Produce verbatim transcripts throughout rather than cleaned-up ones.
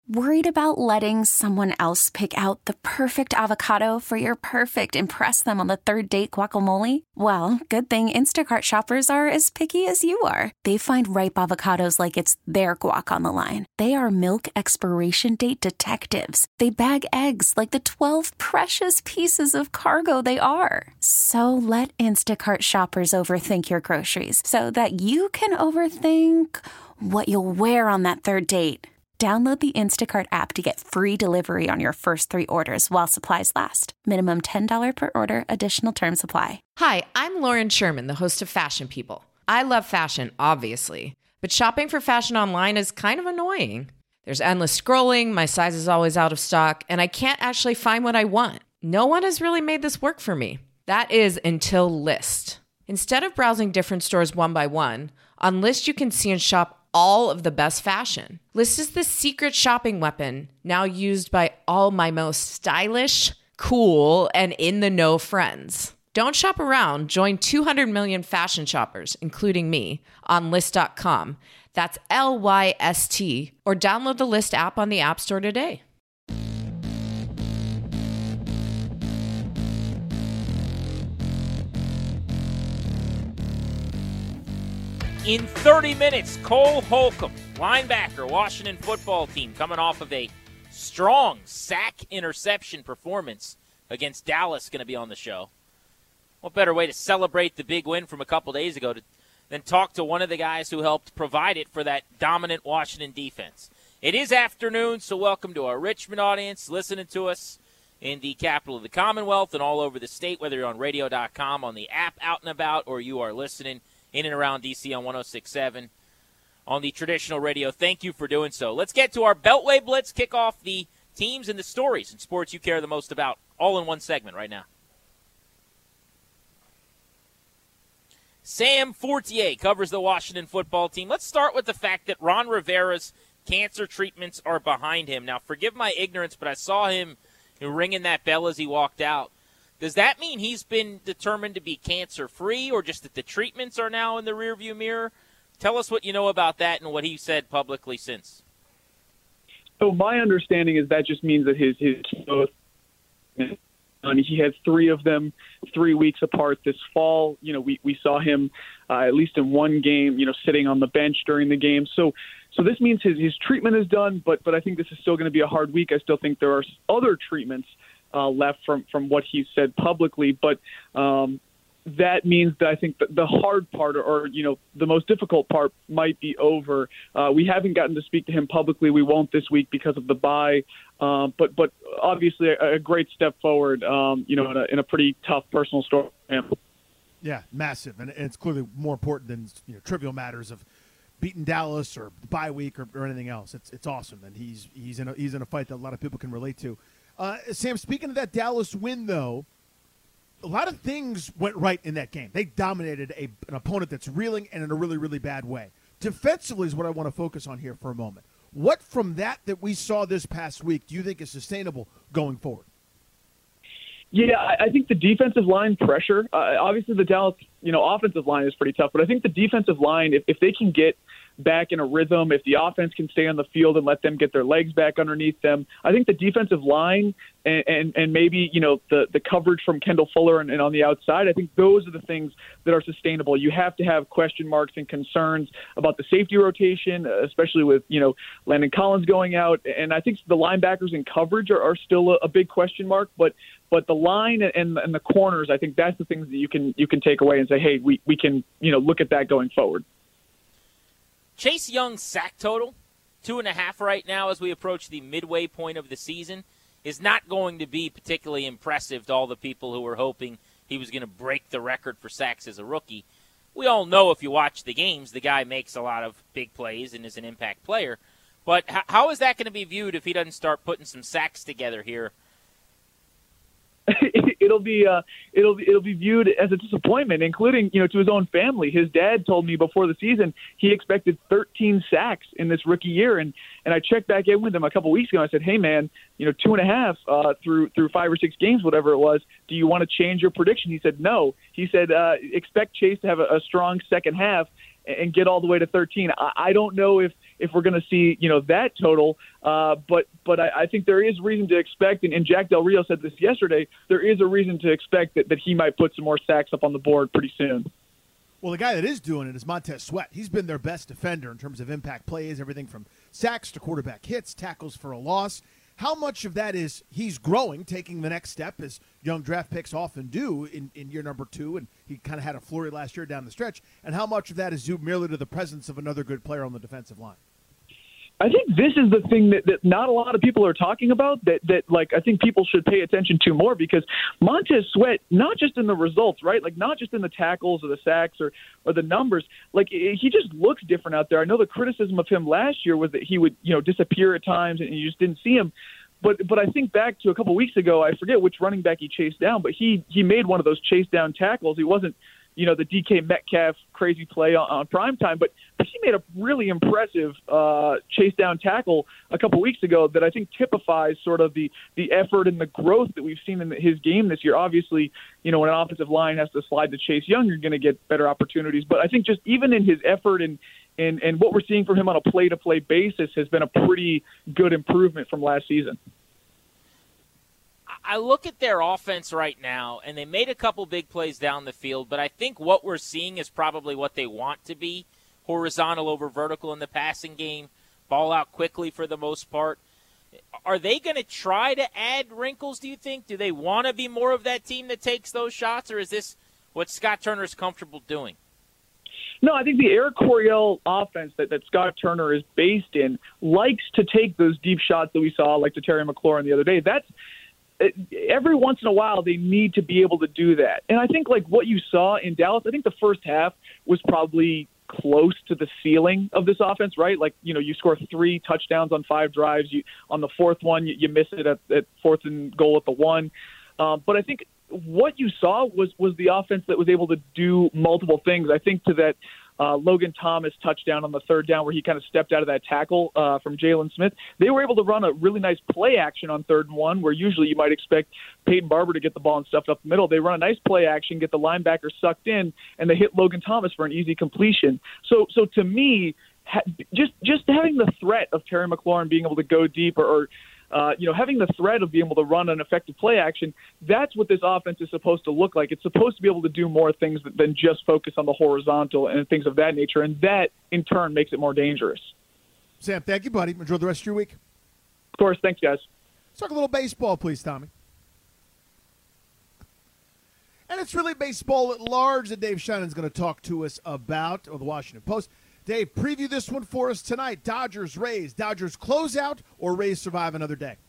Worried about letting someone else pick out the perfect avocado for your perfect impress them on the third date guacamole? Well, good thing Instacart shoppers are as picky as you are. They find ripe avocados like it's their guac on the line. They are milk expiration date detectives. They bag eggs like the twelve precious pieces of cargo they are. So let Instacart shoppers overthink your groceries so that you can overthink what you'll wear on that third date. Download the Instacart app to get free delivery on your first three orders while supplies last. Minimum ten dollars per order. Additional terms apply. Hi, I'm Lauren Sherman, the host of Fashion People. I love fashion, obviously, but shopping for fashion online is kind of annoying. There's endless scrolling, my size is always out of stock, and I can't actually find what I want. No one has really made this work for me. That is until Lyst. Instead of browsing different stores one by one, on Lyst you can see and shop all of the best fashion. Lyst is the secret shopping weapon now used by all my most stylish, cool, and in-the-know friends. Don't shop around. Join two hundred million fashion shoppers, including me, on Lyst dot com. That's L Y S T. Or download the Lyst app on the App Store today. In thirty minutes, Cole Holcomb, linebacker, Washington football team, coming off of a strong sack interception performance against Dallas, going to be on the show. What better way to celebrate the big win from a couple days ago to, than talk to one of the guys who helped provide it for that dominant Washington defense. It is afternoon, so welcome to our Richmond audience, listening to us in the capital of the Commonwealth and all over the state, whether you're on radio dot com, on the app Out and About, or you are listening in and around D C on one oh six point seven on the traditional radio. Thank you for doing so. Let's get to our Beltway Blitz, kick off the teams and the stories and sports you care the most about, all in one segment right now. Sam Fortier covers the Washington football team. Let's start with the fact that Ron Rivera's cancer treatments are behind him. Now, forgive my ignorance, but I saw him ringing that bell as he walked out. Does that mean he's been determined to be cancer-free, or just that the treatments are now in the rearview mirror? Tell us what you know about that and what he said publicly since. So my understanding is that just means that his his and he had three of them three weeks apart this fall. You know, we, we saw him uh, at least in one game, you know, sitting on the bench during the game. So so this means his, his treatment is done, but but I think this is still going to be a hard week. I still think there are other treatments Uh, left from, from what he said publicly. But um, that means that I think that the hard part or, or, you know, the most difficult part might be over. Uh, we haven't gotten to speak to him publicly. We won't this week because of the bye. Um, but but obviously a, a great step forward, um, you know, in a, in a pretty tough personal story for him. Yeah, massive. And it's clearly more important than, you know, trivial matters of beating Dallas or bye week or, or anything else. It's it's awesome. And he's he's in a, he's in a fight that a lot of people can relate to. Uh, Sam, speaking of that Dallas win, though, a lot of things went right in that game. They dominated a, an opponent that's reeling and in a really, really bad way. Defensively is what I want to focus on here for a moment. What from that that we saw this past week do you think is sustainable going forward? Yeah, I think the defensive line pressure, uh, obviously the Dallas, you know, offensive line is pretty tough, but I think the defensive line, if, if they can get back in a rhythm, if the offense can stay on the field and let them get their legs back underneath them, I think the defensive line and, and, and maybe, you know, the, the coverage from Kendall Fuller and, and on the outside, I think those are the things that are sustainable. You have to have question marks and concerns about the safety rotation, especially with, you know, Landon Collins going out. And I think the linebackers in coverage are, are still a, a big question mark, but But the line and, and the corners, I think that's the things that you can you can take away and say, hey, we, we can, you know, look at that going forward. Chase Young's sack total, two and a half right now as we approach the midway point of the season, is not going to be particularly impressive to all the people who were hoping he was going to break the record for sacks as a rookie. We all know if you watch the games, the guy makes a lot of big plays and is an impact player. But how is that going to be viewed if he doesn't start putting some sacks together here? it'll be uh, it'll it'll be viewed as a disappointment, including, you know, to his own family. His dad told me before the season he expected thirteen sacks in this rookie year, and and I checked back in with him a couple weeks ago. And I said, hey man, you know, two and a half uh, through through five or six games, whatever it was. Do you want to change your prediction? He said no. He said uh, expect Chase to have a, a strong second half and get all the way to thirteen. I, I don't know if if we're going to see, you know, that total. Uh, but but I, I think there is reason to expect, and, and Jack Del Rio said this yesterday, there is a reason to expect that, that he might put some more sacks up on the board pretty soon. Well, the guy that is doing it is Montez Sweat. He's been their best defender in terms of impact plays, everything from sacks to quarterback hits, tackles for a loss. How much of that is he's growing, taking the next step, as young draft picks often do in, in year number two, and he kind of had a flurry last year down the stretch, and how much of that is due merely to the presence of another good player on the defensive line? I think this is the thing that, that not a lot of people are talking about that, that, like, I think people should pay attention to more, because Montez Sweat, not just in the results, right? Like, not just in the tackles or the sacks or, or the numbers, like, he just looks different out there. I know the criticism of him last year was that he would, you know, disappear at times and you just didn't see him. But but I think back to a couple weeks ago, I forget which running back he chased down, but he, he made one of those chase down tackles. He wasn't, you know, the D K Metcalf crazy play on, on primetime, but, but he made a really impressive uh, chase down tackle a couple weeks ago that I think typifies sort of the, the effort and the growth that we've seen in his game this year. Obviously, you know, when an offensive line has to slide to Chase Young, you're going to get better opportunities. But I think just even in his effort and, and, and what we're seeing from him on a play-to-play basis has been a pretty good improvement from last season. I look at their offense right now, and they made a couple big plays down the field, but I think what we're seeing is probably what they want to be, horizontal over vertical in the passing game, ball out quickly for the most part. Are they going to try to add wrinkles, do you think? Do they want to be more of that team that takes those shots, or is this what Scott Turner is comfortable doing? No, I think the Eric Coryell offense that, that Scott Turner is based in likes to take those deep shots that we saw, like to Terry McLaurin the other day. That's every once in a while they need to be able to do that. And I think like what you saw in Dallas, I think the first half was probably close to the ceiling of this offense, right? Like, you know, you score three touchdowns on five drives. You on the fourth one, you, you miss it at, at fourth and goal at the one. Um, but I think what you saw was was the offense that was able to do multiple things. I think to that uh, Logan Thomas touchdown on the third down where he kind of stepped out of that tackle uh, from Jalen Smith, they were able to run a really nice play action on third and one where usually you might expect Peyton Barber to get the ball and stuffed up the middle. They run a nice play action, get the linebacker sucked in, and they hit Logan Thomas for an easy completion. So, so to me, ha- just just having the threat of Terry McLaurin being able to go deep or, or Uh, you know, having the threat of being able to run an effective play action, that's what this offense is supposed to look like. It's supposed to be able to do more things than just focus on the horizontal and things of that nature, and that, in turn, makes it more dangerous. Sam, thank you, buddy. Enjoy the rest of your week. Of course. Thanks, guys. Let's talk a little baseball, please, Tommy. And it's really baseball at large that Dave Shannon's going to talk to us about, or the Washington Post. Dave, preview this one for us tonight. Dodgers, Rays. Dodgers close out or Rays survive another day?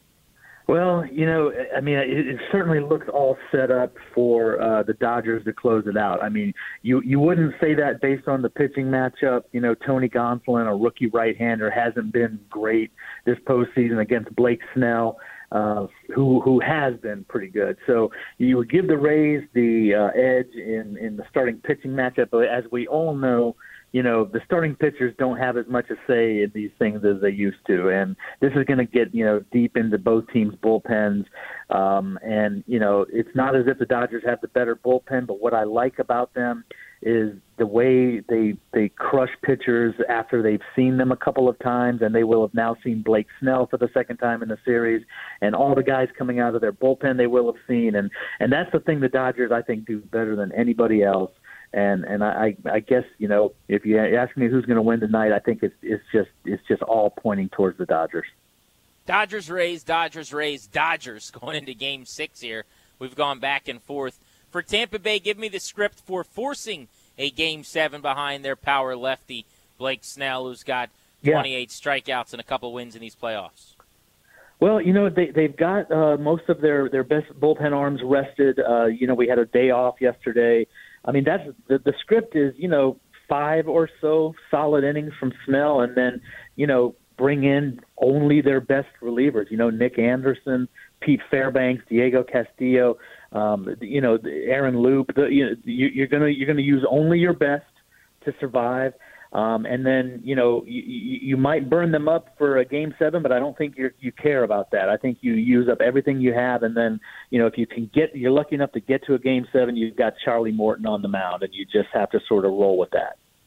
Well, you know, I mean, it, it certainly looks all set up for uh, the Dodgers to close it out. I mean, you, you wouldn't say that based on the pitching matchup. You know, Tony Gonsolin, a rookie right-hander, hasn't been great this postseason against Blake Snell, uh, who who has been pretty good. So you would give the Rays the uh, edge in, in the starting pitching matchup. But as we all know, you know, the starting pitchers don't have as much a say in these things as they used to. And this is going to get, you know, deep into both teams' bullpens. Um, and, you know, it's not as if the Dodgers have the better bullpen, but what I like about them is the way they they crush pitchers after they've seen them a couple of times, and they will have now seen Blake Snell for the second time in the series, and all the guys coming out of their bullpen they will have seen. And, and that's the thing the Dodgers, I think, do better than anybody else. And and I, I guess, you know, if you ask me who's going to win tonight, I think it's it's just it's just all pointing towards the Dodgers. Dodgers, Rays, Dodgers, Rays, Dodgers going into Game Six here. We've gone back and forth. For Tampa Bay, give me the script for forcing a Game Seven behind their power lefty Blake Snell, who's got twenty-eight yeah. strikeouts and a couple wins in these playoffs. Well, you know, they, they've got uh, most of their, their best bullpen arms rested. Uh, you know, we had a day off yesterday. I mean, that's the, the script is, you know, five or so solid innings from Snell, and then, you know, bring in only their best relievers. You know, Nick Anderson, Pete Fairbanks, Diego Castillo, um, you know, Aaron Loop. The, you know, you, you're gonna you're gonna use only your best to survive. Um, and then, you know, you, you might burn them up for a game seven, but I don't think you you care about that. I think you use up everything you have, and then, you know, if you can get, you're lucky enough to get to a game seven, you've got Charlie Morton on the mound, and you just have to sort of roll with that.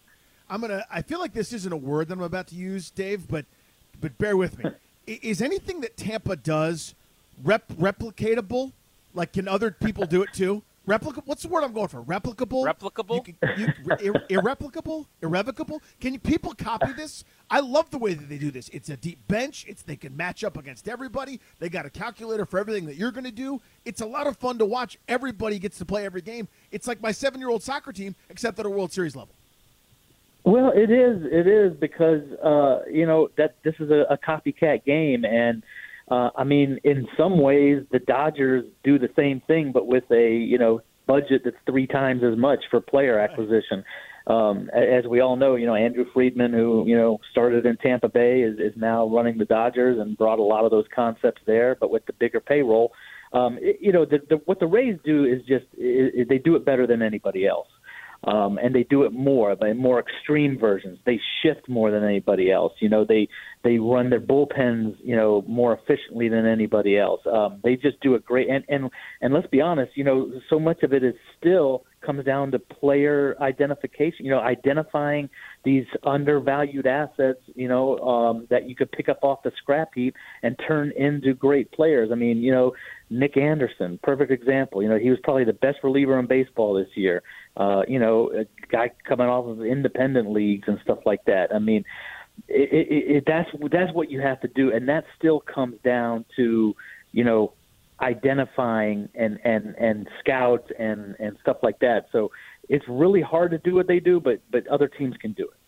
I'm gonna. I feel like this isn't a word that I'm about to use, Dave, but but bear with me. Is anything that Tampa does rep- replicatable? Like, can other people do it too? Replicable? What's the word I'm going for? Replicable? Replicable? You can, you, ir- irreplicable? Irrevocable? Can you, people copy this? I love the way that they do this. It's a deep bench. It's they can match up against everybody. They got a calculator for everything that you're going to do. It's a lot of fun to watch. Everybody gets to play every game. It's like my seven-year-old soccer team, except at a World Series level. Well, it is. It is because uh, you know that this is a, a copycat game, and uh, I mean, in some ways, the Dodgers do the same thing, but with a you know budget that's three times as much for player acquisition. Um, as we all know, you know Andrew Friedman, who you know started in Tampa Bay, is, is now running the Dodgers and brought a lot of those concepts there, but with the bigger payroll. Um, it, you know, the, the, what the Rays do is just it, they do it better than anybody else. Um, and they do it more, by more extreme versions. They shift more than anybody else. You know, they they run their bullpens, you know, more efficiently than anybody else. Um, they just do it great. And, and and let's be honest, you know, so much of it is still comes down to player identification. You know, identifying these undervalued assets, you know, um, that you could pick up off the scrap heap and turn into great players. I mean, you know, Nick Anderson, perfect example. You know, he was probably the best reliever in baseball this year. Uh, you know, a guy coming off of independent leagues and stuff like that. I mean, it, it, it, that's that's what you have to do, and that still comes down to, you know, identifying and, and, and scouts and, and stuff like that. So it's really hard to do what they do, but but other teams can do it.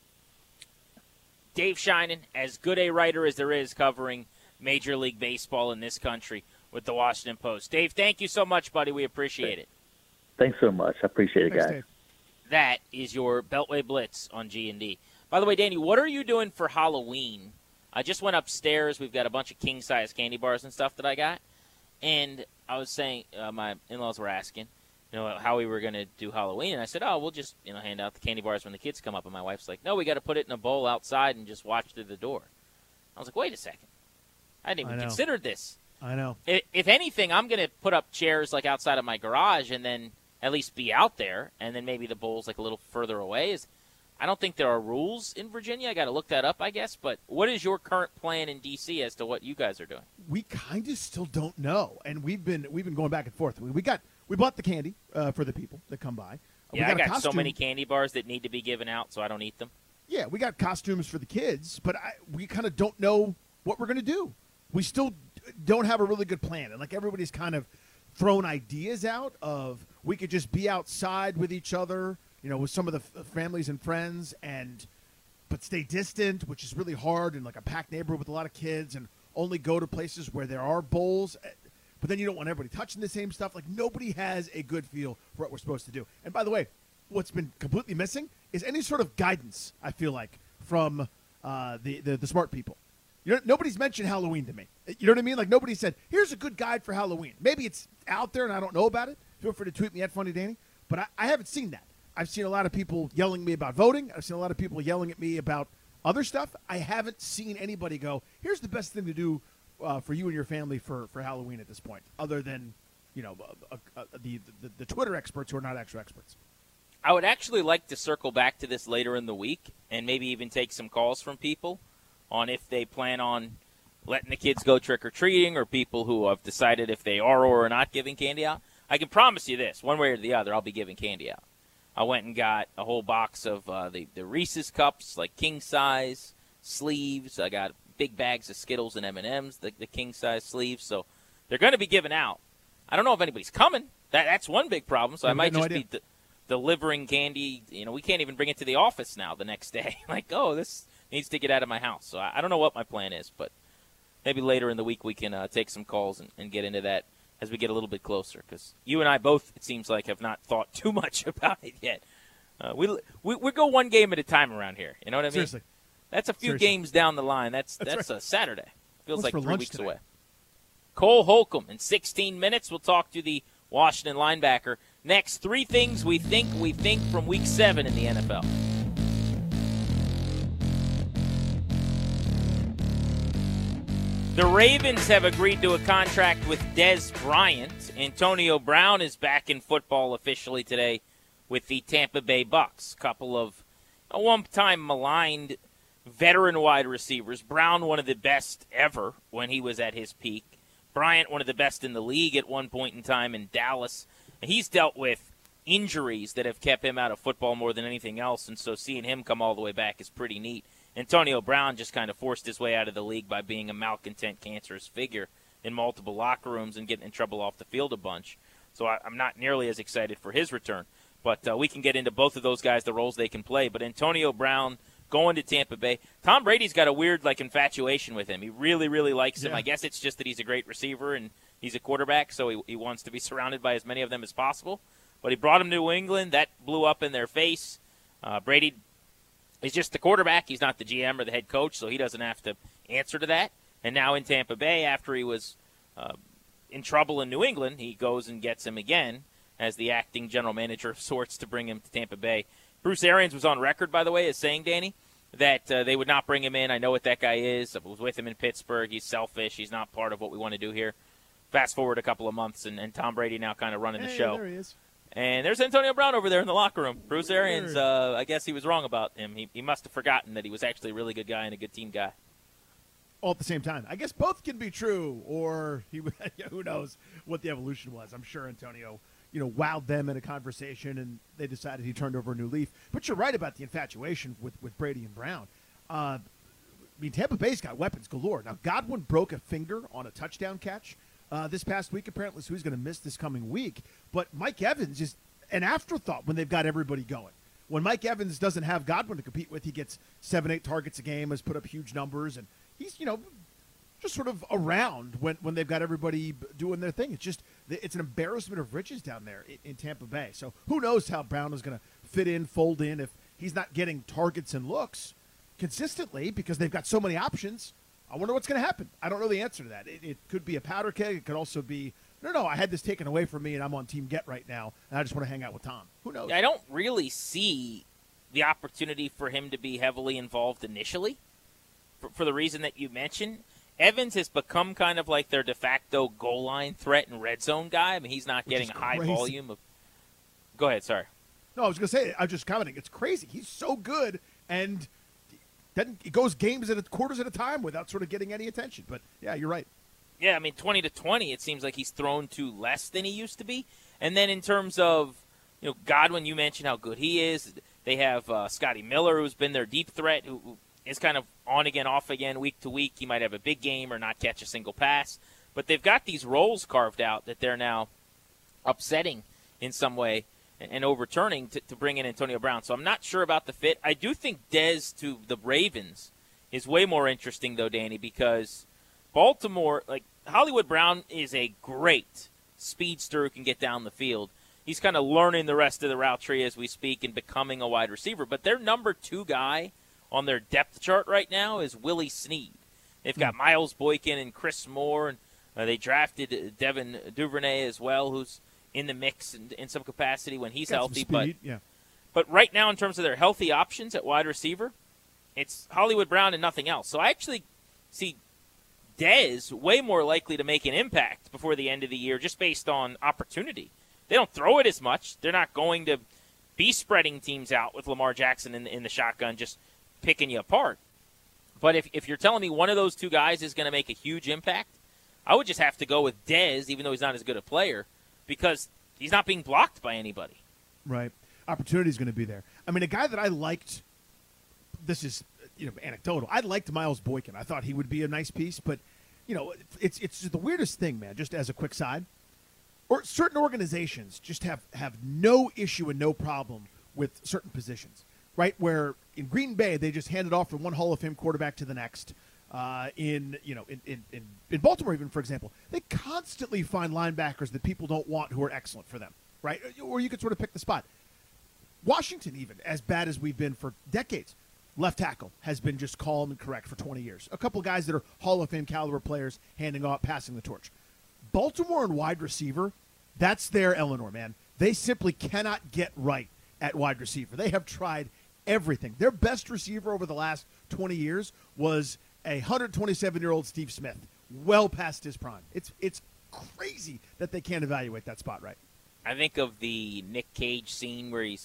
Dave Sheinin, as good a writer as there is covering Major League Baseball in this country with the Washington Post. Dave, thank you so much, buddy. We appreciate it. Thanks so much. I appreciate it, Thanks, guys. Dave. That is your Beltway Blitz on G and D. By the way, Danny, what are you doing for Halloween? I just went upstairs. We've got a bunch of king-size candy bars and stuff that I got. And I was saying, uh, my in-laws were asking, you know, how we were going to do Halloween. And I said, oh, we'll just, you know, hand out the candy bars when the kids come up. And my wife's like, no, we got to put it in a bowl outside and just watch through the door. I was like, wait a second. I hadn't even I know. considered this. I know. If, if anything, I'm going to put up chairs like outside of my garage and then at least be out there, and then maybe the bowl's like a little further away. Is I don't think there are rules in Virginia. I got to look that up, I guess. But what is your current plan in D C as to what you guys are doing? We kind of still don't know, and we've been we've been going back and forth. We, we got we bought the candy uh, for the people that come by. We Yeah, got I a got costume. so many candy bars that need to be given out, so I don't eat them. Yeah, we got costumes for the kids, but I, we kind of don't know what we're going to do. We still don't have a really good plan, and like everybody's kind of thrown ideas out of we could just be outside with each other, you know, with some of the f- families and friends, and but stay distant, which is really hard in like a packed neighborhood with a lot of kids, and only go to places where there are bowls. But then you don't want everybody touching the same stuff. Like nobody has a good feel for what we're supposed to do. And by the way, what's been completely missing is any sort of guidance, I feel like, from uh, the, the the smart people. You know, nobody's mentioned Halloween to me. You know what I mean? Like nobody said, here's a good guide for Halloween. Maybe it's out there and I don't know about it. Feel free to tweet me at Funny Danny. But I, I haven't seen that. I've seen a lot of people yelling at me about voting. I've seen a lot of people yelling at me about other stuff. I haven't seen anybody go, here's the best thing to do uh, for you and your family for, for Halloween at this point, other than, you know, uh, uh, the, the, the Twitter experts who are not actual experts. I would actually like to circle back to this later in the week and maybe even take some calls from people on if they plan on letting the kids go trick-or-treating or people who have decided if they are or are not giving candy out. I can promise you this, one way or the other, I'll be giving candy out. I went and got a whole box of uh, the, the Reese's Cups, like king-size sleeves. I got big bags of Skittles and M and M's, the, the king-size sleeves. So they're going to be given out. I don't know if anybody's coming. That That's one big problem, so I, I might no just idea. be de- delivering candy. You know, we can't even bring it to the office now the next day. Like, oh, this needs to get out of my house. So I, I don't know what my plan is, but maybe later in the week we can uh, take some calls and, and get into that as we get a little bit closer, because you and I both, it seems like, have not thought too much about it yet. Uh, we, we we go one game at a time around here. You know what I mean? Seriously. That's a few Seriously. games down the line. That's That's that's, right. a Saturday. Feels What's like for three lunch weeks today? away. Cole Holcomb in sixteen minutes. We'll talk to the Washington linebacker. Next, three things we think we think from Week seven in the N F L. The Ravens have agreed to a contract with Dez Bryant. Antonio Brown is back in football officially today with the Tampa Bay Bucks. Couple of a one-time maligned veteran wide receivers. Brown, one of the best ever when he was at his peak. Bryant, one of the best in the league at one point in time in Dallas. And he's dealt with injuries that have kept him out of football more than anything else, and so seeing him come all the way back is pretty neat. Antonio Brown just kind of forced his way out of the league by being a malcontent, cancerous figure in multiple locker rooms and getting in trouble off the field a bunch. So I, I'm not nearly as excited for his return. But uh, we can get into both of those guys, the roles they can play. But Antonio Brown going to Tampa Bay. Tom Brady's got a weird like infatuation with him. He really, really likes him. Yeah. I guess it's just that he's a great receiver and he's a quarterback, so he, he wants to be surrounded by as many of them as possible. But he brought him to New England. That blew up in their face. Uh, Brady is just the quarterback. He's not the G M or the head coach, so he doesn't have to answer to that. And now in Tampa Bay, after he was uh, in trouble in New England, he goes and gets him again as the acting general manager of sorts to bring him to Tampa Bay. Bruce Arians was on record, by the way, as saying, Danny, that uh, they would not bring him in. I know what that guy is. I was with him in Pittsburgh. He's selfish. He's not part of what we want to do here. Fast forward a couple of months, and, and Tom Brady now kind of running hey, the show. There he is. And there's Antonio Brown over there in the locker room. Bruce Arians, uh, I guess he was wrong about him. He, he must have forgotten that he was actually a really good guy and a good team guy. All at the same time. I guess both can be true, or he, who knows what the evolution was. I'm sure Antonio, you know, wowed them in a conversation, and they decided he turned over a new leaf. But you're right about the infatuation with, with Brady and Brown. Uh, I mean, Tampa Bay's got weapons galore. Now, Godwin broke a finger on a touchdown catch uh, this past week, apparently, so he's going to miss this coming week. But Mike Evans is an afterthought when they've got everybody going. When Mike Evans doesn't have Godwin to compete with, he gets seven, eight targets a game, has put up huge numbers, and he's, you know, just sort of around when, when they've got everybody doing their thing. It's just it's an embarrassment of riches down there in, in Tampa Bay. So who knows how Brown is going to fit in, fold in, if he's not getting targets and looks consistently because they've got so many options. I wonder what's going to happen. I don't know the answer to that. It, it could be a powder keg. It could also be, no, no, I had this taken away from me, and I'm on Team Get right now, and I just want to hang out with Tom. Who knows? I don't really see the opportunity for him to be heavily involved initially for, for the reason that you mentioned. Evans has become kind of like their de facto goal line threat and red zone guy. I mean, he's not Which getting a high crazy. volume of – go ahead, sorry. No, I was going to say, I was just commenting. It's crazy. He's so good, and then he goes games at a, quarters at a time without sort of getting any attention. But, yeah, you're right. Yeah, I mean, twenty to twenty, it seems like he's thrown to less than he used to be. And then in terms of, you know, Godwin, you mentioned how good he is. They have uh, Scotty Miller, who's been their deep threat, who, who is kind of on again, off again, week to week. He might have a big game or not catch a single pass. But they've got these roles carved out that they're now upsetting in some way and, and overturning to, to bring in Antonio Brown. So I'm not sure about the fit. I do think Dez to the Ravens is way more interesting, though, Danny, because Baltimore, like Hollywood Brown is a great speedster who can get down the field. He's kind of learning the rest of the route tree as we speak and becoming a wide receiver. But their number two guy on their depth chart right now is Willie Snead. They've got mm. Miles Boykin and Chris Moore, and uh, they drafted Devin Duvernay as well, who's in the mix in, in some capacity when he's got healthy. Speed, but yeah. but right now, in terms of their healthy options at wide receiver, it's Hollywood Brown and nothing else. So I actually see Dez way more likely to make an impact before the end of the year just based on opportunity. They don't throw it as much. They're not going to be spreading teams out with Lamar Jackson in the, in the shotgun just picking you apart. But if, if you're telling me one of those two guys is going to make a huge impact, I would just have to go with Dez, even though he's not as good a player, because he's not being blocked by anybody. Right. Opportunity is going to be there. I mean, a guy that I liked, this is you know anecdotal, I liked Miles Boykin. I thought he would be a nice piece, but you know, it's it's the weirdest thing, man, just as a quick side. Or certain organizations just have, have no issue and no problem with certain positions, right? Where in Green Bay, they just handed off from one Hall of Fame quarterback to the next. Uh, in you know in, in, in, in Baltimore, even, for example, they constantly find linebackers that people don't want who are excellent for them, right? Or you could sort of pick the spot. Washington, even, as bad as we've been for decades, left tackle has been just calm and correct for twenty years. A couple guys that are Hall of Fame caliber players handing off, passing the torch. Baltimore and wide receiver, that's their Eleanor, man. They simply cannot get right at wide receiver. They have tried everything. Their best receiver over the last twenty years was a one hundred twenty-seven-year-old Steve Smith, well past his prime. It's it's crazy that they can't evaluate that spot right. I think of the Nick Cage scene where he's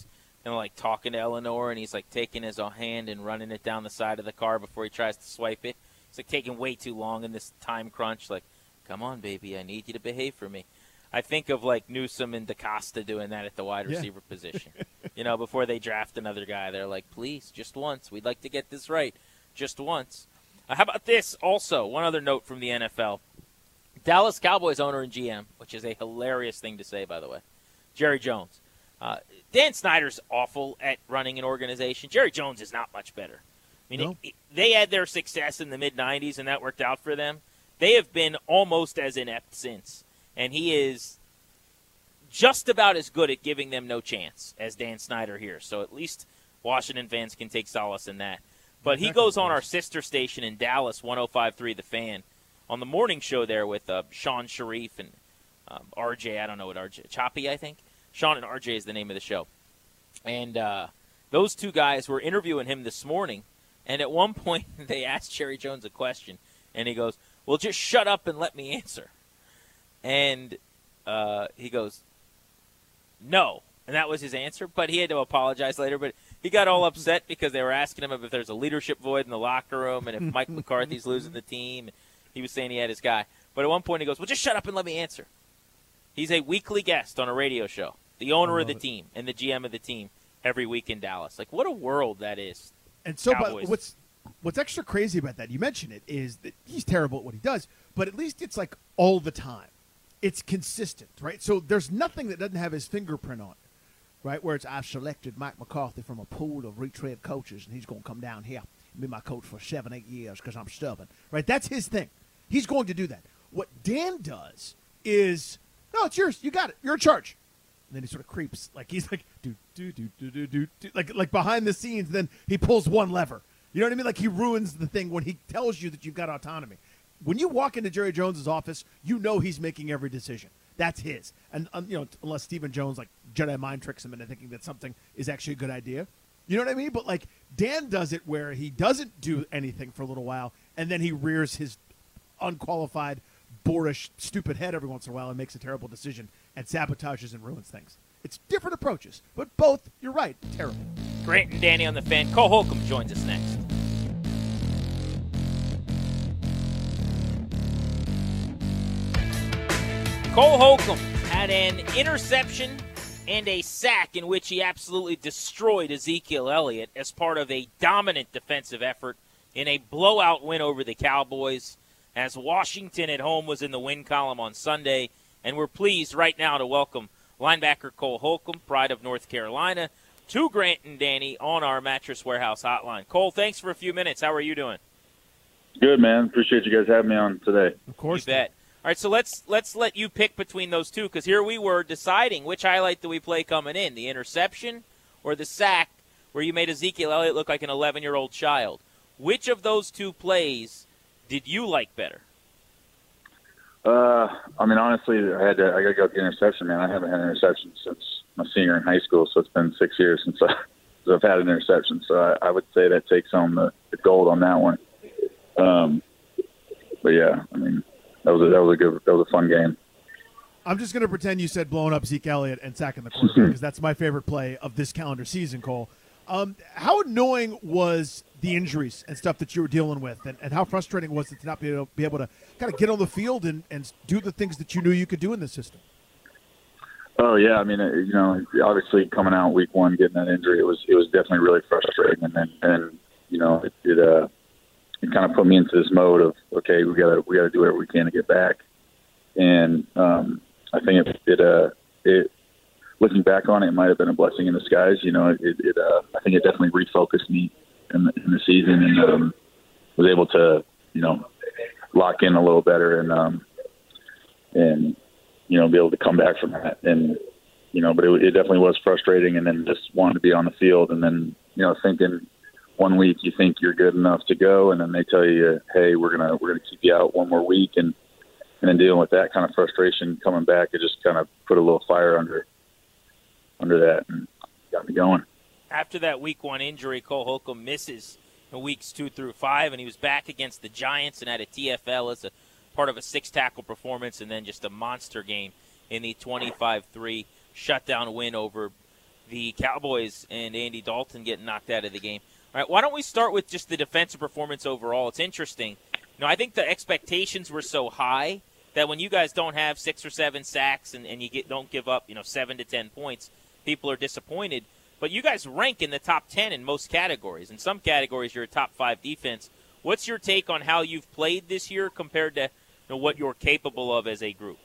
and like talking to Eleanor, and he's like taking his hand and running it down the side of the car before he tries to swipe it. It's like taking way too long in this time crunch. Like, come on, baby, I need you to behave for me. I think of like Newsome and DaCosta doing that at the wide Yeah. receiver position. You know, before they draft another guy, they're like, please, just once. We'd like to get this right, just once. Uh, how about this? Also, one other note from the N F L. Dallas Cowboys owner and G M, which is a hilarious thing to say, by the way, Jerry Jones. Uh, Dan Snyder's awful at running an organization. Jerry Jones is not much better. I mean, No. it, it, they had their success in the mid nineties, and that worked out for them. They have been almost as inept since, and he is just about as good at giving them no chance as Dan Snyder here. So at least Washington fans can take solace in that. But he goes on our sister station in Dallas, one oh five point three The Fan, on the morning show there with uh, Sean Sharif and um, R J. I don't know what R J – Choppy, I think. Sean and R J is the name of the show. And uh, those two guys were interviewing him this morning, and at one point they asked Jerry Jones a question, and he goes, well, just shut up and let me answer. And uh, he goes, no. And that was his answer, but he had to apologize later. But he got all upset because they were asking him if there's a leadership void in the locker room and if Mike McCarthy's losing the team. He was saying he had his guy. But at one point he goes, well, just shut up and let me answer. He's a weekly guest on a radio show, the owner of the it. team and the G M of the team every week in Dallas. Like, what a world that is. And so, but Cowboys. what's what's extra crazy about that? You mentioned it is that he's terrible at what he does, but at least it's like all the time. It's consistent, right? So there's nothing that doesn't have his fingerprint on it, right? Where it's I've selected Mike McCarthy from a pool of retread coaches, and he's going to come down here and be my coach for seven, eight years because I'm stubborn, right? That's his thing. He's going to do that. What Dan does is, no, it's yours. You got it. You're in charge. And then he sort of creeps, like he's like do do do do do do, do like like behind the scenes. Then he pulls one lever. You know what I mean? Like he ruins the thing when he tells you that you've got autonomy. When you walk into Jerry Jones's office, you know he's making every decision. That's his. And um, you know, unless Stephen Jones like Jedi mind tricks him into thinking that something is actually a good idea. You know what I mean? But like Dan does it where he doesn't do anything for a little while, and then he rears his unqualified, boorish, stupid head every once in a while and makes a terrible decision and sabotages and ruins things. It's different approaches, but both, you're right, terrible. Grant and Danny on the Fan. Cole Holcomb joins us next. Cole Holcomb had an interception and a sack in which he absolutely destroyed Ezekiel Elliott as part of a dominant defensive effort in a blowout win over the Cowboys, as Washington at home was in the win column on Sunday. And we're pleased right now to welcome linebacker Cole Holcomb, pride of North Carolina, to Grant and Danny on our Mattress Warehouse hotline. Cole, thanks for a few minutes. How are you doing? Good, man. Appreciate you guys having me on today. Of course. You bet. All right, so let's let's let you pick between those two, because here we were deciding which highlight do we play coming in, the interception or the sack where you made Ezekiel Elliott look like an eleven-year-old child. Which of those two plays did you like better? Uh, I mean, honestly, I had to. I got to go with the interception, man. I haven't had an interception since my senior in high school, so it's been six years since, I, since I've had an interception. So I, I would say that takes home the, the gold on that one. Um, but yeah, I mean, that was a, that was a good, that was a fun game. I'm just going to pretend you said blowing up Zeke Elliott and sacking the quarterback because that's my favorite play of this calendar season, Cole. Um, how annoying was the injuries and stuff that you were dealing with, and, and how frustrating was it to not be able, be able to kind of get on the field and, and do the things that you knew you could do in this system? Oh yeah, I mean, you know, obviously coming out week one, getting that injury, it was it was definitely really frustrating, and then and you know, it, it uh, it kind of put me into this mode of okay, we gotta we gotta do whatever we can to get back, and um, I think it, it uh it. Looking back on it, it might have been a blessing in disguise. You know, it, it uh, I think it definitely refocused me in the, in the season, and um, was able to, you know, lock in a little better, and um, and you know, be able to come back from that. And you know, but it, it definitely was frustrating, and then just wanting to be on the field, and then you know, thinking one week you think you're good enough to go, and then they tell you, hey, we're gonna we're gonna keep you out one more week, and and then dealing with that kind of frustration coming back, it just kind of put a little fire under. under that and got me going. After that week one injury, Cole Holcomb misses in weeks two through five, and he was back against the Giants and had a T F L as a part of a six-tackle performance, and then just a monster game in the twenty-five three shutdown win over the Cowboys and Andy Dalton getting knocked out of the game. All right, why don't we start with just the defensive performance overall? It's interesting. You know, I think the expectations were so high that when you guys don't have six or seven sacks and, and you get don't give up, you know, seven to ten points, people are disappointed. But you guys rank in the top ten in most categories. In some categories, you're a top five defense. What's your take on how you've played this year compared to, you know, what you're capable of as a group?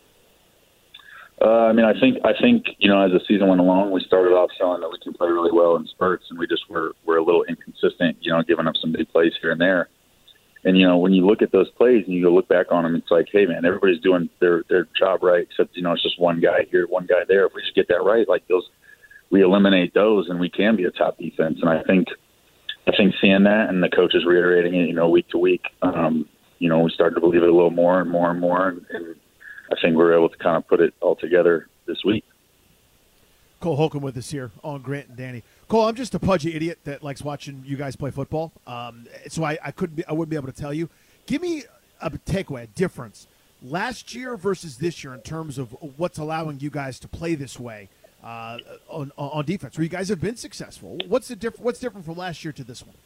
Uh, I mean, I think I think you know, as the season went along, we started off showing that we can play really well in spurts, and we just were were a little inconsistent, you know, giving up some big plays here and there. And you know, when you look at those plays and you go look back on them, it's like, hey man, everybody's doing their their job right, except you know, it's just one guy here, one guy there. If we just get that right, like those, we eliminate those, and we can be a top defense. And I think I think seeing that and the coaches reiterating it, you know, week to week, um, you know, we started to believe it a little more and more and more, and, and I think we were able to kind of put it all together this week. Cole Holcomb with us here on Grant and Danny. Cole, I'm just a pudgy idiot that likes watching you guys play football, um, so I, I couldn't be, I wouldn't be able to tell you. Give me a takeaway, a difference last year versus this year in terms of what's allowing you guys to play this way uh, on on defense, where you guys have been successful. What's the diff- What's different from last year to this one?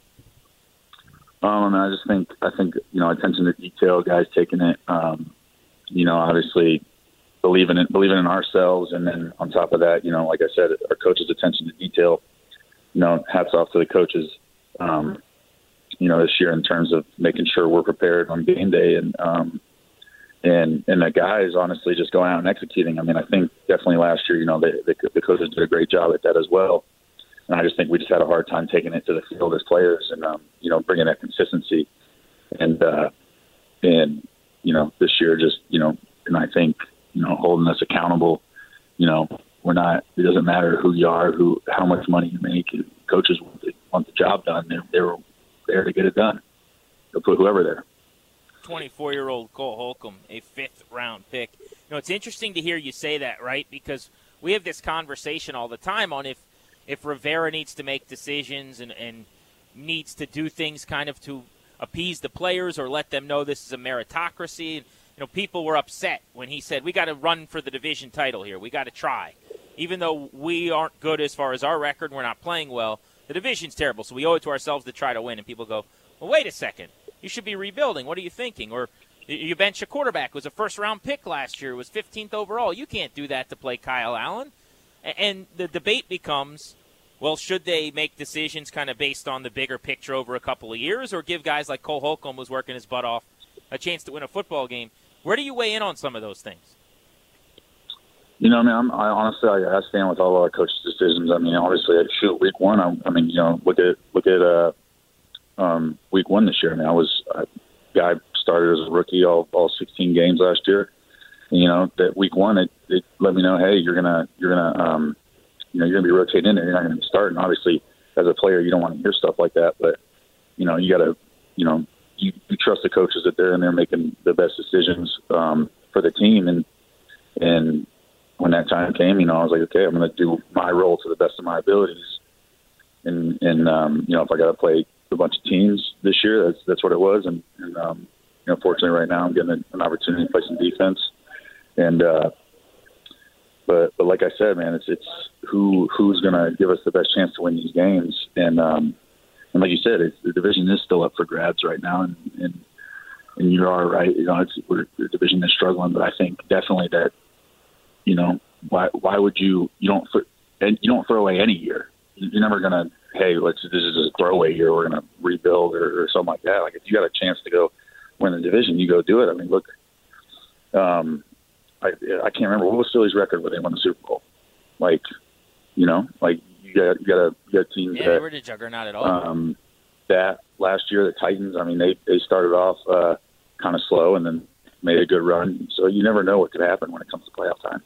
Um, I just think I think you know, attention to detail, guys taking it. Um, You know, obviously believing in believing in ourselves, and then on top of that, you know, like I said, our coaches' attention to detail. You know, hats off to the coaches. Um, you know, this year in terms of making sure we're prepared on game day, and um, and and the guys honestly just going out and executing. I mean, I think definitely last year, you know, they, they, the coaches did a great job at that as well. And I just think we just had a hard time taking it to the field as players, and um, you know, bringing that consistency. And uh, and you know, this year just, you know, and I think, you know, holding us accountable, you know, we're not, it doesn't matter who you are, who, how much money you make. Coaches want the, want the job done. They're, they're there to get it done. They'll put whoever there. twenty-four-year-old Cole Holcomb, a fifth-round pick. You know, it's interesting to hear you say that, right? Because we have this conversation all the time on if, if Rivera needs to make decisions and, and needs to do things kind of to appease the players or let them know this is a meritocracy. You know, people were upset when he said, we got to run for the division title here. We got to try. Even though we aren't good as far as our record, we're not playing well, the division's terrible, so we owe it to ourselves to try to win. And people go, well, wait a second. You should be rebuilding. What are you thinking? Or you bench a quarterback who was a first-round pick last year, was fifteenth overall. You can't do that to play Kyle Allen. And the debate becomes, well, should they make decisions kind of based on the bigger picture over a couple of years, or give guys like Cole Holcomb, who's working his butt off, a chance to win a football game? Where do you weigh in on some of those things? You know, I mean, I'm, I honestly, I, I stand with all our coaches' decisions. I mean, obviously, I shoot week one. I, I mean, you know, look at look at uh, um, week one this year. I mean, I was a guy started as a rookie all, all sixteen games last year. And, you know, that week one, it, it let me know, hey, you're gonna you're gonna um, you know, you're going to be rotating in there. You're not going to start. And obviously, as a player, you don't want to hear stuff like that. But, you know, you got to, you know, you, you trust the coaches that they're in there making the best decisions um, for the team. And and when that time came, you know, I was like, okay, I'm going to do my role to the best of my abilities. And, and um, you know, if I got to play a bunch of teams this year, that's that's what it was. And, and um, you know, fortunately right now I'm getting an opportunity to play some defense. And, uh, But, but like I said, man, it's it's who who's going to give us the best chance to win these games, and um, and like you said, it's, the division is still up for grabs right now, and and, and you are right, you know, it's we're, the division is struggling, but I think definitely that, you know, why why would you you don't and you don't throw away any year. You're never going to, hey, let's this is a throwaway year, we're going to rebuild or, or something like that. Like if you got a chance to go win the division, you go do it. I mean, look. Um, I, I can't remember what was Philly's record when they won the Super Bowl. Like, you know, like you got you got a you got teams yeah, that they were the juggernaut at all. Um, that last year, the Titans. I mean, they they started off uh, kind of slow and then made a good run. So you never know what could happen when it comes to playoff time.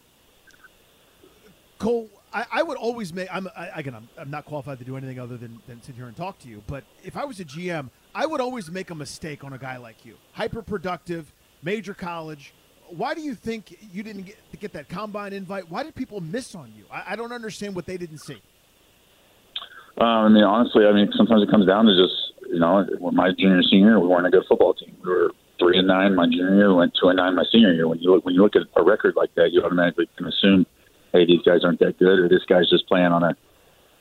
Cole, I, I would always make. I'm I, again. I'm, I'm not qualified to do anything other than, than sit here and talk to you. But if I was a G M, I would always make a mistake on a guy like you. Hyper productive, major college. Why do you think you didn't get, get that combine invite? Why did people miss on you? I, I don't understand what they didn't see. Um, I mean, honestly, I mean, sometimes it comes down to just, you know, my junior and senior, we weren't a good football team. We were three and nine my junior year, we went two and nine my senior year. When you look, when you look at a record like that, you automatically can assume, hey, these guys aren't that good, or this guy's just playing on a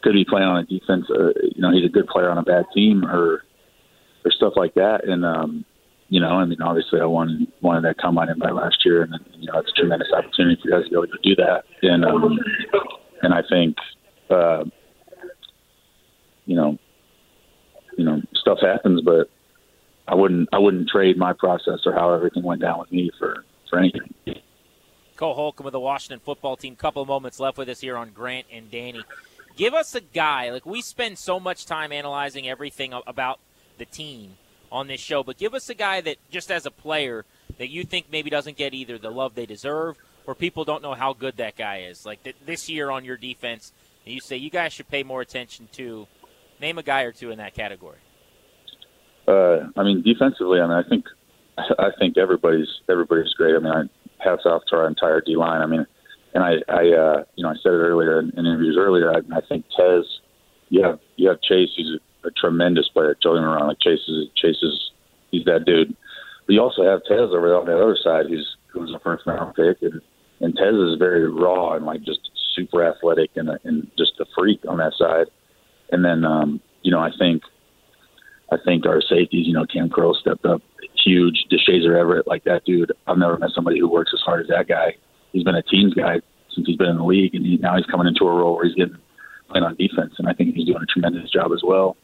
could be playing on a defense. Uh, you know, he's a good player on a bad team, or or stuff like that. And um, you know, I mean, obviously, I wanted wanted that combine invite last year, and you know, it's a tremendous opportunity for you guys to be able to do that. And um, and I think, uh, you know, you know, stuff happens, but I wouldn't I wouldn't trade my process or how everything went down with me for, for anything. Cole Holcomb with the Washington football team. Couple of moments left with us here on Grant and Danny. Give us a guy. Like, we spend so much time analyzing everything about the team on this show, but give us a guy that, just as a player, that you think maybe doesn't get either the love they deserve or people don't know how good that guy is. Like th- this year on your defense, and you say you guys should pay more attention to. Name a guy or two in that category. Uh, I mean, defensively, I mean, I think I think everybody's everybody's great. I mean, I hats off to our entire D line. I mean, and I, I uh, you know, I said it earlier in interviews earlier. I, I think Tez, you have you have Chase, who's a, a tremendous player. Don't get me wrong, like Chase is Chase is he's that dude. But you also have Tez over on the other side, who's who's a first round pick, and and Tez is very raw and like just super athletic and and just a freak on that side. And then, um, you know, I think, I think our safeties, you know, Cam Curl stepped up huge. DeShazer Everett, like that dude. I've never met somebody who works as hard as that guy. He's been a teams guy since he's been in the league, and he, now he's coming into a role where he's getting playing on defense, and I think he's doing a tremendous job as well.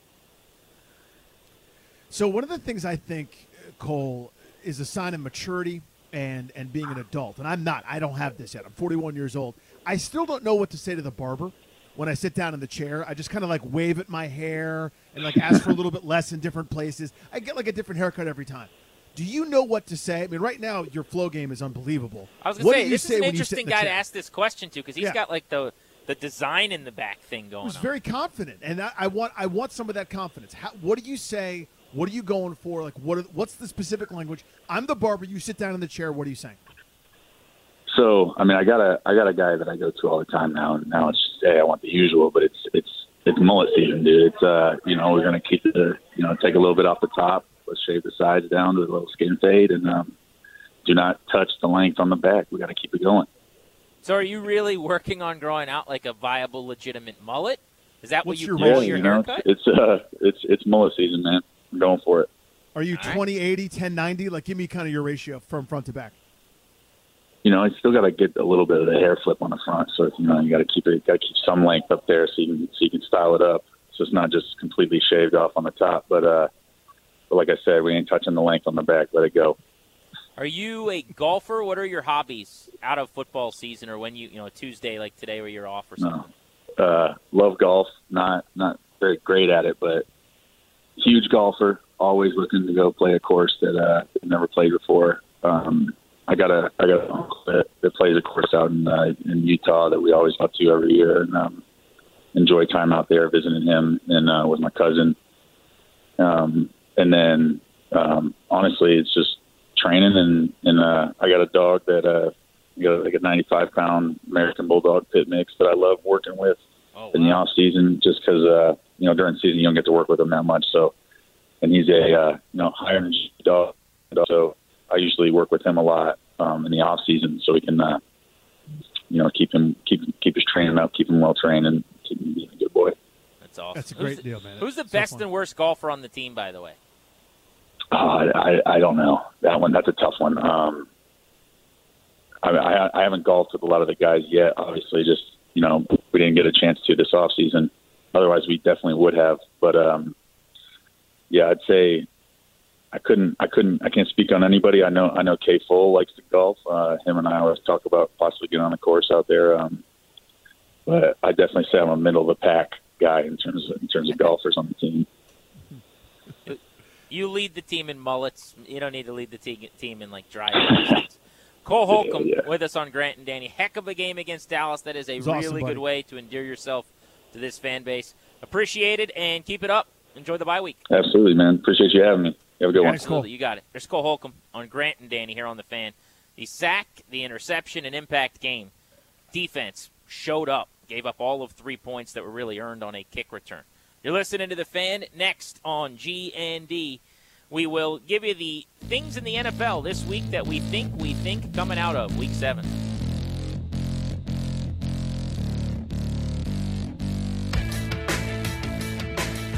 So one of the things I think, Cole, is a sign of maturity and and being an adult, and I'm not. I don't have this yet. I'm forty-one years old. I still don't know what to say to the barber. When I sit down in the chair, I just kind of like wave at my hair and like ask for a little bit less in different places. I get like a different haircut every time. Do you know what to say? I mean, right now your flow game is unbelievable. I was going to say, this say is an interesting guy to ask this question to, because he's yeah. got like the the design in the back thing going on. He was very confident, and I, I want I want some of that confidence. How, what do you say? What are you going for? Like, what? Are, what's the specific language? I'm the barber. You sit down in the chair. What are you saying? So, I mean, I got a I got a guy that I go to all the time now, and now it's just, hey, I want the usual, but it's it's it's mullet season, dude. It's uh, you know, we're gonna keep the you know take a little bit off the top, let's shave the sides down to a little skin fade, and um, do not touch the length on the back. We got to keep it going. So, are you really working on growing out like a viable, legitimate mullet? Is that What's what you your call yeah, your you know, haircut? It's uh, it's it's mullet season, man. I'm going for it. Are you All twenty eighty, ten ninety? Like, give me kind of your ratio from front to back. You know, I still got to get a little bit of the hair flip on the front, so you know you got to keep it, got to keep some length up there, so you can so you can style it up, so it's not just completely shaved off on the top. But uh, but like I said, we ain't touching the length on the back. Let it go. Are you a golfer? What are your hobbies out of football season, or when you you know a Tuesday like today where you're off or something? No. Uh, love golf. Not not very great at it, but huge golfer. Always looking to go play a course that uh, I've never played before. Um, I got a I got an uncle that, that plays a course out in uh, in Utah that we always go to every year, and um, enjoy time out there visiting him and uh, with my cousin. Um, and then um, honestly, it's just training, and and uh, I got a dog that uh, I got like a ninety-five pound American Bulldog pit mix that I love working with Oh, wow. in the off season, just because uh, you know during the season you don't get to work with him that much. So, and he's a uh, you know high energy dog, so I usually work with him a lot um, in the off season, so we can, uh, you know, keep him keep keep his training up, keep him well trained, and keep him being a good boy. That's awesome. That's a great who's the, deal, man. Who's the So best fun. and worst golfer on the team, by the way? Uh, I I don't know that one. That's a tough one. Um, I, I I haven't golfed with a lot of the guys yet. Obviously, just you know, we didn't get a chance to this off season. Otherwise, we definitely would have. But um, yeah, I'd say. I couldn't, I couldn't, I can't speak on anybody. I know, I know Kay Full likes to golf. Uh, him and I always talk about possibly getting on a course out there. Um, but I definitely say I'm a middle of the pack guy in terms of, in terms of golfers on the team. You lead the team in mullets. You don't need to lead the te- team in like dry distance. Cole Holcomb Yeah, yeah. with us on Grant and Danny. Heck of a game against Dallas. That is a It was really awesome, good buddy. way to endear yourself to this fan base. Appreciate it and keep it up. Enjoy the bye week. Absolutely, man. Appreciate you having me. Have a good one. Thanks, Cole. Absolutely, you got it. There's Cole Holcomb on Grant and Danny here on The Fan. The sack, the interception, and impact game. Defense showed up, gave up all of three points that were really earned on a kick return. You're listening to The Fan. Next on G and D, we will give you the things in the N F L this week that we think we think coming out of Week seven.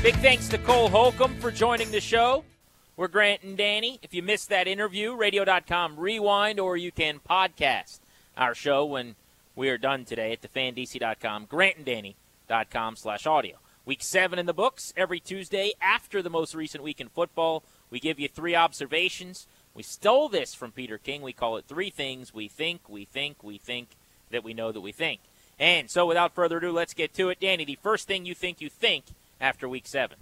Big thanks to Cole Holcomb for joining the show. We're Grant and Danny. If you missed that interview, radio dot com rewind, or you can podcast our show when we are done today at the fan D C dot com, grant and danny dot com slash audio. Week seven in the books. Every Tuesday after the most recent week in football, we give you three observations. We stole this from Peter King. We call it three things we think, we think, we think that we know that we think. And so without further ado, let's get to it. Danny, the first thing you think you think after week seven.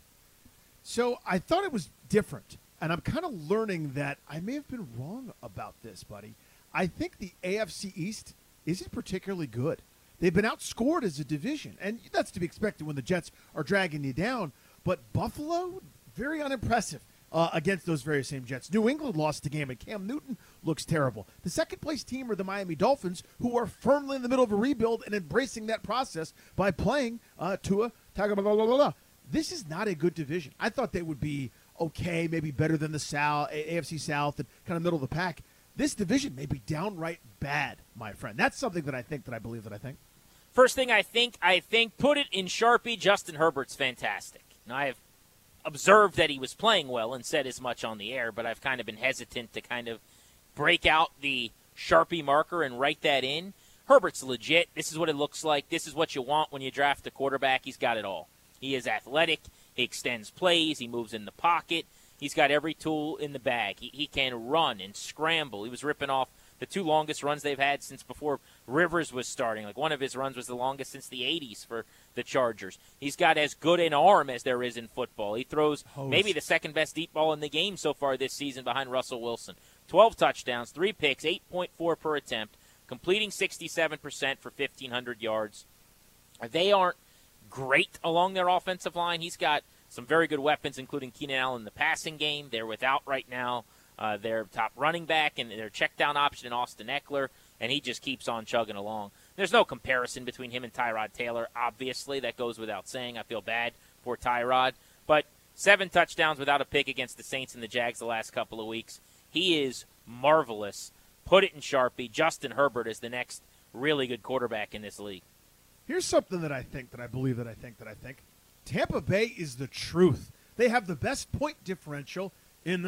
So I thought it was different, and I'm kind of learning that I may have been wrong about this, buddy. I think the A F C East isn't particularly good. They've been outscored as a division, and that's to be expected when the Jets are dragging you down. But Buffalo, very unimpressive uh, against those very same Jets. New England lost the game, and Cam Newton looks terrible. The second-place team are the Miami Dolphins, who are firmly in the middle of a rebuild and embracing that process by playing uh, Tua Tagovailoa. This is not a good division. I thought they would be okay, maybe better than the South, A F C South, and kind of middle of the pack. This division may be downright bad, my friend. That's something that I think, that I believe, that I think. First thing I think, I think, put it in Sharpie, Justin Herbert's fantastic. Now, I've observed that he was playing well and said as much on the air, but I've kind of been hesitant to kind of break out the Sharpie marker and write that in. Herbert's legit. This is what it looks like. This is what you want when you draft a quarterback. He's got it all. He is athletic. He extends plays. He moves in the pocket. He's got every tool in the bag. He, he can run and scramble. He was ripping off the two longest runs they've had since before Rivers was starting. Like, one of his runs was the longest since the eighties for the Chargers. He's got as good an arm as there is in football. He throws Hose. maybe the second best deep ball in the game so far this season behind Russell Wilson. twelve touchdowns, three picks, eight point four per attempt, completing sixty-seven percent for fifteen hundred yards. They aren't great along their offensive line. He's got some very good weapons, including Keenan Allen in the passing game. They're without right now uh, their top running back and their check down option in Austin Eckler, and he just keeps on chugging along. There's no comparison between him and Tyrod Taylor, obviously. That goes without saying. I feel bad for Tyrod. But seven touchdowns without a pick against the Saints and the Jags the last couple of weeks. He is marvelous. Put it in Sharpie. Justin Herbert is the next really good quarterback in this league. Here's something that I think, that I believe, that I think, that I think. Tampa Bay is the truth. They have the best point differential in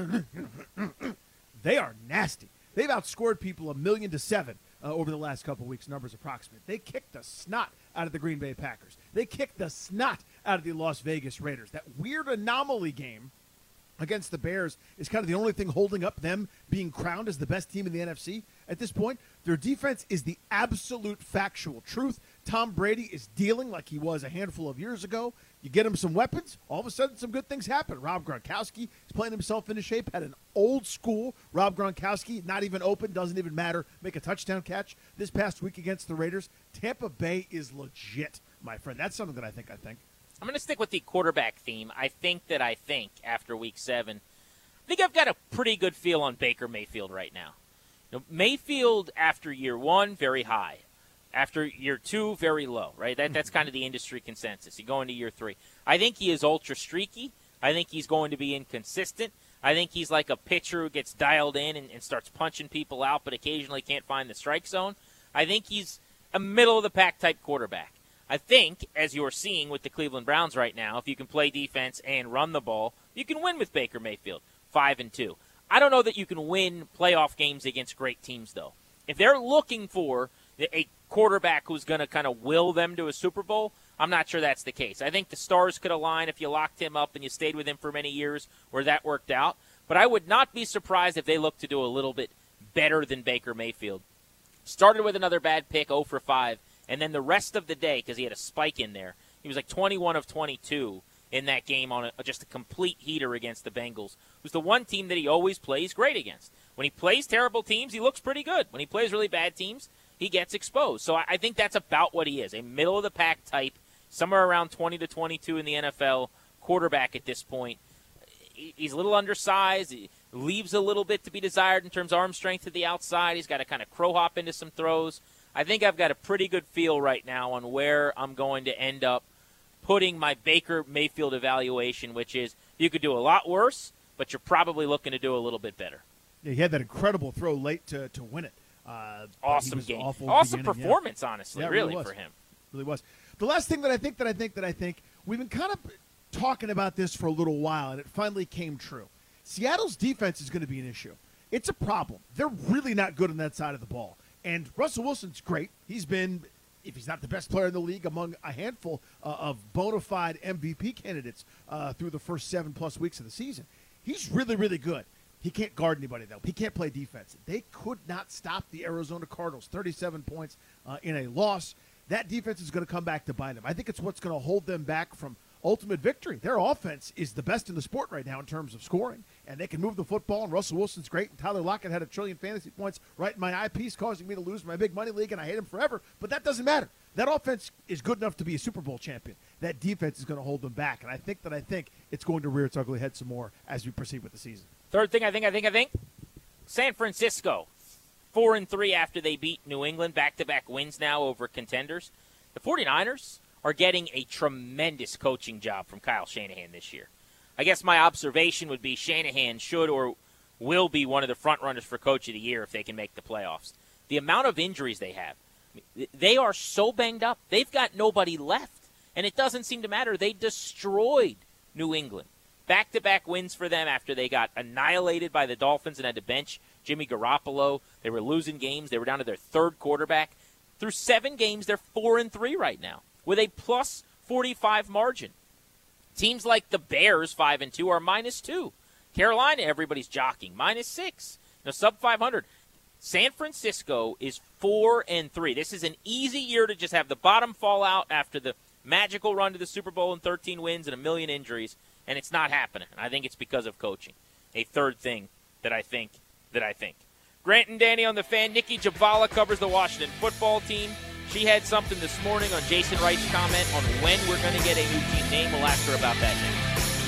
the – they are nasty. They've outscored people a million to seven uh, over the last couple of weeks, numbers approximate. They kicked the snot out of the Green Bay Packers. They kicked the snot out of the Las Vegas Raiders. That weird anomaly game against the Bears is kind of the only thing holding up them being crowned as the best team in the N F C at this point. Their defense is the absolute factual truth. Tom Brady is dealing like he was a handful of years ago. You get him some weapons, all of a sudden some good things happen. Rob Gronkowski is playing himself into shape, had an old school Rob Gronkowski, not even open, doesn't even matter, make a touchdown catch this past week against the Raiders. Tampa Bay is legit, my friend. That's something that I think I think. I'm going to stick with the quarterback theme. I think that I think after week seven, I think I've got a pretty good feel on Baker Mayfield right now. You know, Mayfield, after year one, very high. After year two, very low, right? That, that's kind of the industry consensus. You go into year three. I think he is ultra streaky. I think he's going to be inconsistent. I think he's like a pitcher who gets dialed in and, and starts punching people out but occasionally can't find the strike zone. I think he's a middle-of-the-pack type quarterback. I think, as you're seeing with the Cleveland Browns right now, if you can play defense and run the ball, you can win with Baker Mayfield, five and two. I don't know that you can win playoff games against great teams, though. If they're looking for a quarterback who's going to kind of will them to a Super Bowl, I'm not sure that's the case. I think the stars could align if you locked him up and you stayed with him for many years where that worked out. But I would not be surprised if they look to do a little bit better than Baker Mayfield. Started with another bad pick, oh for five, and then the rest of the day, because he had a spike in there, he was like twenty-one of twenty-two in that game on a, just a complete heater against the Bengals, who's the one team that he always plays great against. When he plays terrible teams, he looks pretty good. When he plays really bad teams, he gets exposed. So I, I think that's about what he is, a middle-of-the-pack type, somewhere around twenty to twenty-two in the N F L quarterback at this point. He's a little undersized. He leaves a little bit to be desired in terms of arm strength to the outside. He's got to kind of crow hop into some throws. I think I've got a pretty good feel right now on where I'm going to end up putting my Baker Mayfield evaluation, which is you could do a lot worse, but you're probably looking to do a little bit better. Yeah, he had that incredible throw late to, to win it. Uh, awesome game. Awesome performance, yeah. honestly, yeah, really, really for him. Really was. The last thing that I think that I think that I think, we've been kind of talking about this for a little while, and it finally came true. Seattle's defense is going to be an issue. It's a problem. They're really not good on that side of the ball. And Russell Wilson's great. He's been, if he's not the best player in the league, among a handful uh, of bona fide M V P candidates uh, through the first seven-plus weeks of the season. He's really, really good. He can't guard anybody, though. He can't play defense. They could not stop the Arizona Cardinals. thirty-seven points uh, in a loss. That defense is going to come back to bite them. I think it's what's going to hold them back from ultimate victory. Their offense is the best in the sport right now in terms of scoring, and they can move the football, and Russell Wilson's great, and Tyler Lockett had a trillion fantasy points right in my eyepiece, causing me to lose my big money league, and I hate him forever, but that doesn't matter. That offense is good enough to be a Super Bowl champion. That defense is going to hold them back, and I think that I think it's going to rear its ugly head some more as we proceed with the season. Third thing I think, I think, I think, San Francisco, four and three after they beat New England, back-to-back wins now over contenders. The 49ers are getting a tremendous coaching job from Kyle Shanahan this year. I guess my observation would be Shanahan should or will be one of the front runners for Coach of the Year if they can make the playoffs. The amount of injuries they have, they are so banged up. They've got nobody left, and it doesn't seem to matter. They destroyed New England. Back-to-back wins for them after they got annihilated by the Dolphins and had to bench Jimmy Garoppolo. They were losing games. They were down to their third quarterback. Through seven games, they're four and three right now with a plus forty-five margin. Teams like the Bears, five and two, are minus two. Carolina, everybody's jockeying, minus six. Now, sub five hundred. San Francisco is four and three. This is an easy year to just have the bottom fall out after the magical run to the Super Bowl and thirteen wins and a million injuries, and it's not happening. And I think it's because of coaching. A third thing that I think that I think. Grant and Danny on the Fan. Nikki Jhabvala covers the Washington football team. She had something this morning on Jason Wright's comment on when we're going to get a new team name. We'll ask her about that next.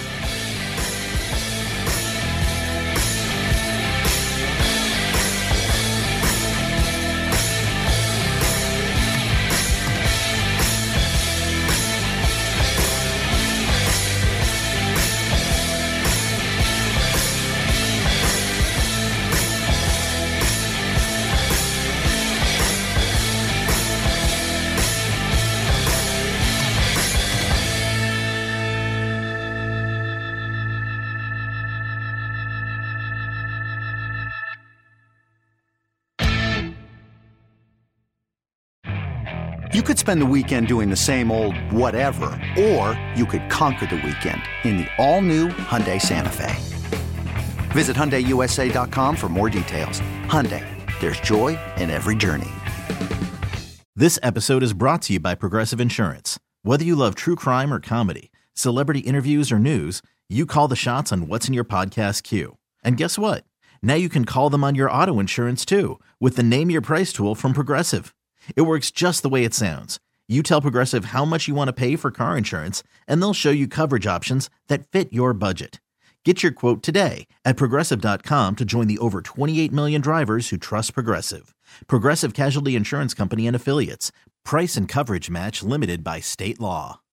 You could spend the weekend doing the same old whatever, or you could conquer the weekend in the all-new Hyundai Santa Fe. Visit Hyundai U S A dot com for more details. Hyundai, there's joy in every journey. This episode is brought to you by Progressive Insurance. Whether you love true crime or comedy, celebrity interviews or news, you call the shots on what's in your podcast queue. And guess what? Now you can call them on your auto insurance too with the Name Your Price tool from Progressive. It works just the way it sounds. You tell Progressive how much you want to pay for car insurance, and they'll show you coverage options that fit your budget. Get your quote today at Progressive dot com to join the over twenty-eight million drivers who trust Progressive. Progressive Casualty Insurance Company and Affiliates. Price and coverage match limited by state law.